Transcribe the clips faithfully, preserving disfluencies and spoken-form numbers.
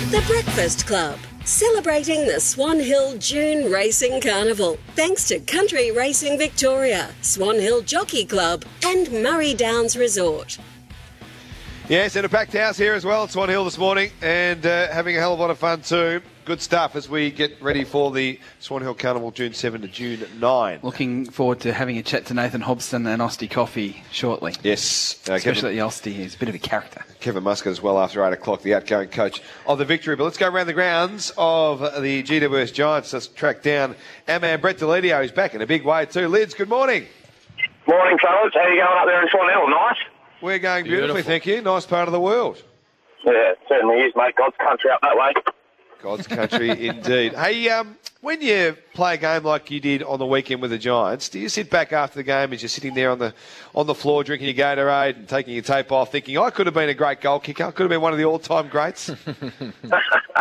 The Breakfast Club, celebrating the Swan Hill June Racing Carnival. Thanks to Country Racing Victoria, Swan Hill Jockey Club and Murray Downs Resort. Yes, and a packed house here as well at Swan Hill this morning, and uh, having a hell of a lot of fun too. Good stuff as we get ready for the Swan Hill Carnival June seventh to June ninth. Looking forward to having a chat to Nathan Hobson and Austie Coffee shortly. Yes. Uh, Especially Kevin, the Austie, he's a bit of a character. Kevin Muscat as well after eight o'clock, the outgoing coach of the Victory. But let's go around the grounds of the G W S Giants. Let's track down our man Brett Delidio, who's back in a big way too. Lids, good morning. Morning, fellas. How you going up there in Swan Hill? Nice? We're going beautifully, Beautiful. thank you. Nice part of the world. Yeah, it certainly is, mate. God's country up that way. God's country indeed. Hey, um, when you play a game like you did on the weekend with the Giants, do you sit back after the game as you're sitting there on the on the floor drinking your Gatorade and taking your tape off thinking, I could have been a great goal kicker, I could have been one of the all-time greats? uh, no,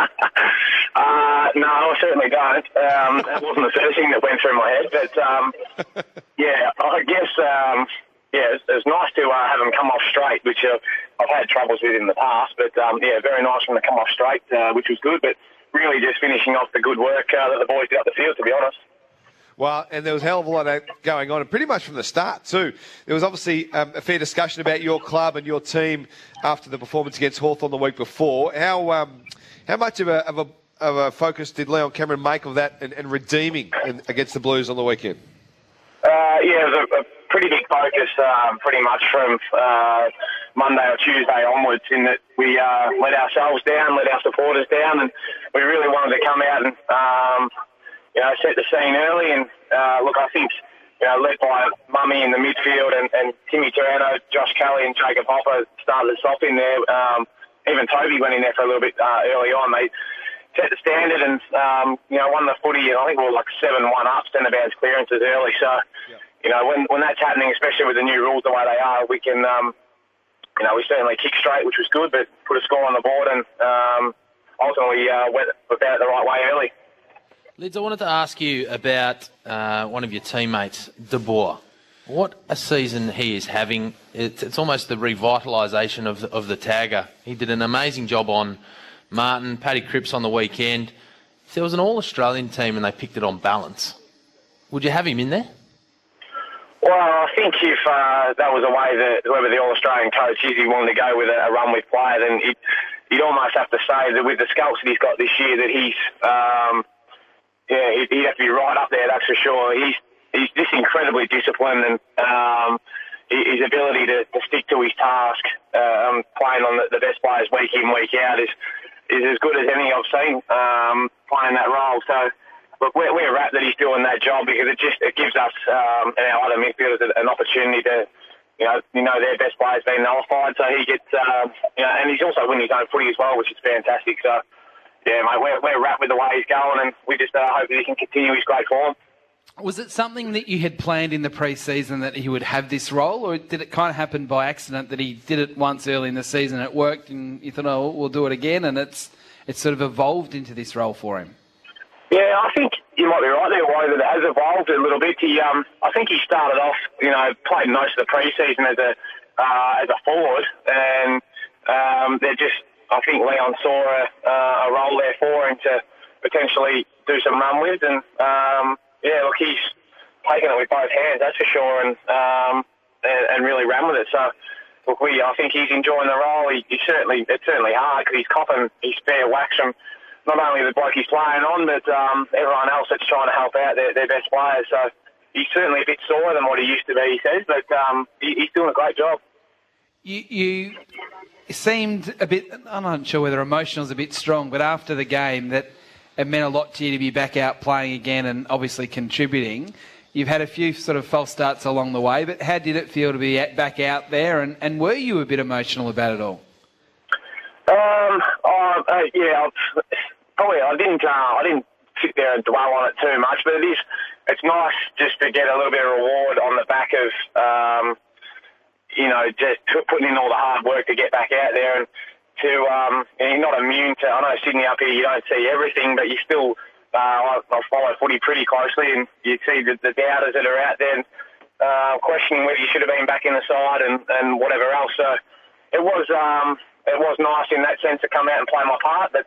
I certainly don't. Um, that wasn't the first thing that went through my head. But, um, yeah, I guess, um, yeah, it's, it's nice to uh, have them come off straight, which uh, I've had troubles with in the past. But, um, yeah, very nice for them to come off straight, uh, which was good. But really just finishing off the good work uh, that the boys did up the field, to be honest. Well, and there was a hell of a lot of going on, and pretty much from the start too. There was obviously um, a fair discussion about your club and your team after the performance against Hawthorn the week before. How um, how much of a, of a of a focus did Leon Cameron make of that and, and redeeming in, against the Blues on the weekend? Uh, yeah, it was a, a pretty big focus, um, pretty much from uh, Monday or Tuesday onwards, in that we uh, let ourselves down, let our supporters down, and we really wanted to come out and um, you know, set the scene early. And uh, look, I think, you know, led by Mummy in the midfield and, and Timmy Turano, Josh Kelly and Jacob Hopper started us off in there. Um, even Toby went in there for a little bit uh, early on. They set the standard and, um, you know, won the footy, and I think we were like seven one up, centre bounce clearances early. So, yeah. you know, when when that's happening, especially with the new rules the way they are, we can, um, you know, we certainly kicked straight, which was good, but put a score on the board and um, ultimately uh, went about it the right way early. Lids, I wanted to ask you about uh, one of your teammates, De Boer. What a season he is having. It's, it's almost the revitalisation of the, of the tagger. He did an amazing job on Martin, Paddy Cripps on the weekend. If there was an all-Australian team and they picked it on balance, would you have him in there? Well, I think if uh, that was a way that whoever the All-Australian coach is, he wanted to go with a, a run with play, then he'd, you'd almost have to say that with the scalps that he's got this year, that he's, um, yeah, he'd, he'd have to be right up there, that's for sure. He's he's just incredibly disciplined, and um, his ability to, to stick to his task, um, playing on the, the best players week in, week out, is is as good as any I've seen um, playing that role. So, look, we're, we're wrapped that he's doing that job, because it just it gives us um, and our other midfielders an opportunity to, you know, you know their best players being nullified. So he gets, uh, you know, and he's also winning his own footy as well, which is fantastic. So, yeah, mate, we're, we're wrapped with the way he's going, and we just uh, hope that he can continue his great form. Was it something that you had planned in the pre-season that he would have this role, or did it kind of happen by accident that he did it once early in the season, it worked, and you thought, oh, we'll do it again, and it's it's sort of evolved into this role for him? Yeah, I think you might be right there, Wally, that it has evolved a little bit. He, um, I think he started off, you know, played most of the pre-season as a uh, as a forward, and um, they're just, I think Leon saw a, uh, a role there for him to potentially do some run with, and um, yeah, look, he's taken it with both hands, that's for sure, and um, and, and really ran with it. So, look, we, I think he's enjoying the role. He, he certainly, it's certainly hard, because he's copping his fair whacks from not only the bloke he's playing on, but um, everyone else that's trying to help out their, their best players. So he's certainly a bit sore than what he used to be, he says, but um, he, he's doing a great job. You, you seemed a bit, I'm not sure whether emotional is a bit strong, but after the game that it meant a lot to you to be back out playing again and obviously contributing. You've had a few sort of false starts along the way, but how did it feel to be at, back out there, and, and were you a bit emotional about it all? Um, oh, uh, yeah, probably I didn't. Uh, I didn't sit there and dwell on it too much, but it is. It's nice just to get a little bit of reward on the back of, um, you know, just putting in all the hard work to get back out there, and to, um, and you're not immune to. I know Sydney up here, you don't see everything, but you still. Uh, I, I follow footy pretty closely, and you see the, the doubters that are out there, uh, questioning whether you should have been back in the side and, and whatever else. So it was. Um, It was nice in that sense to come out and play my part, but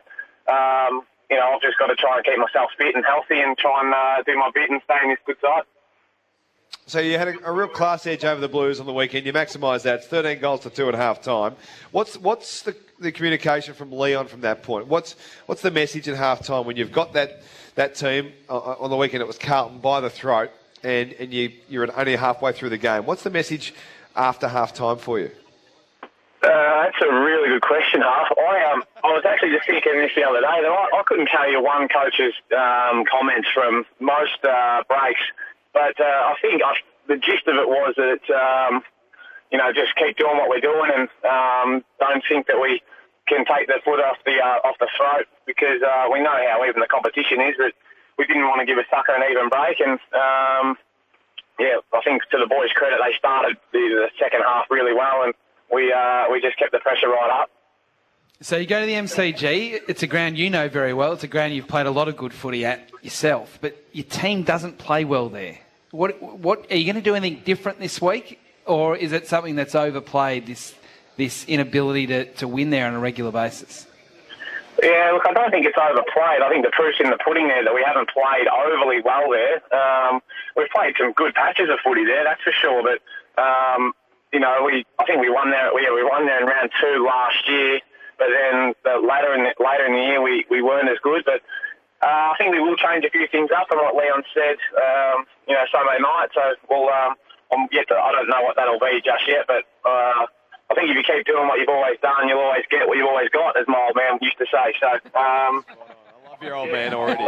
um, you know, I've just got to try and keep myself fit and healthy and try and uh, do my bit and stay in this good side. So you had a, a real class edge over the Blues on the weekend. You maximised that. It's thirteen goals to two at half time. What's what's the, the communication from Leon from that point? What's what's the message at half time when you've got that that team uh, on the weekend? It was Carlton by the throat, and, and you you're only halfway through the game. What's the message after half time for you? Uh, that's a really good question, Half. I um, I was actually just thinking this the other day that I, I couldn't tell you one coach's um, comments from most uh, breaks, but uh, I think I, the gist of it was that, um, you know, just keep doing what we're doing and um, don't think that we can take the foot off the uh, off the throat, because uh, we know how even the competition is, that we didn't want to give a sucker an even break. And, um, yeah, I think to the boys' credit, they started the, the second half really well, and we uh, we just kept the pressure right up. So you go to the M C G. It's a ground you know very well. It's a ground you've played a lot of good footy at yourself, but your team doesn't play well there. What what are you going to do anything different this week, or is it something that's overplayed, this this inability to, to win there on a regular basis? Yeah, look, I don't think it's overplayed. I think the proof's in the pudding there that we haven't played overly well there. Um, we've played some good patches of footy there, that's for sure, but um, you know, we I think we won there. We, we won there in round two last year, but then the, later in the, later in the year we, we weren't as good. But uh, I think we will change a few things up, and what Leon said, um, you know, Sunday night. So we'll um, I'm yet to, I don't know what that'll be just yet, but uh, I think if you keep doing what you've always done, you'll always get what you've always got, as my old man used to say. So um, I love your old man already.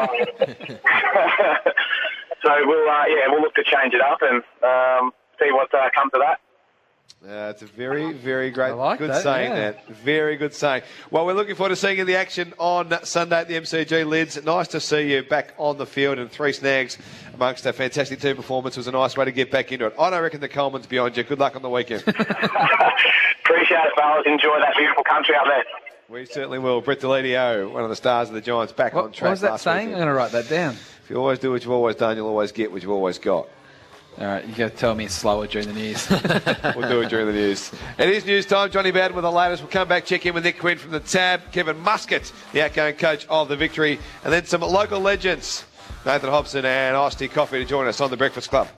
So we'll uh, yeah we'll look to change it up and um, see what uh, comes of that. Uh, it's a very, very great, like good that, saying yeah. that. Very good saying. Well, we're looking forward to seeing you in the action on Sunday at the M C G Lids. Nice to see you back on the field, and three snags amongst a fantastic team performance was a nice way to get back into it. I don't reckon the Coleman's beyond you. Good luck on the weekend. Appreciate it, fellas. Enjoy that beautiful country up there. We certainly will. Brett Deledio, one of the stars of the Giants, back What, on track. what was that last saying? weekend. I'm going to write that down. If you always do what you've always done, you'll always get what you've always got. All right, you got to tell me it's slower during the news. We'll do it during the news. It is news time. Johnny Bowden with the latest. We'll come back, check in with Nick Quinn from the Tab, Kevin Muscat, the outgoing coach of the Victory, and then some local legends, Nathan Hobson and Iced Tea Coffee, to join us on the Breakfast Club.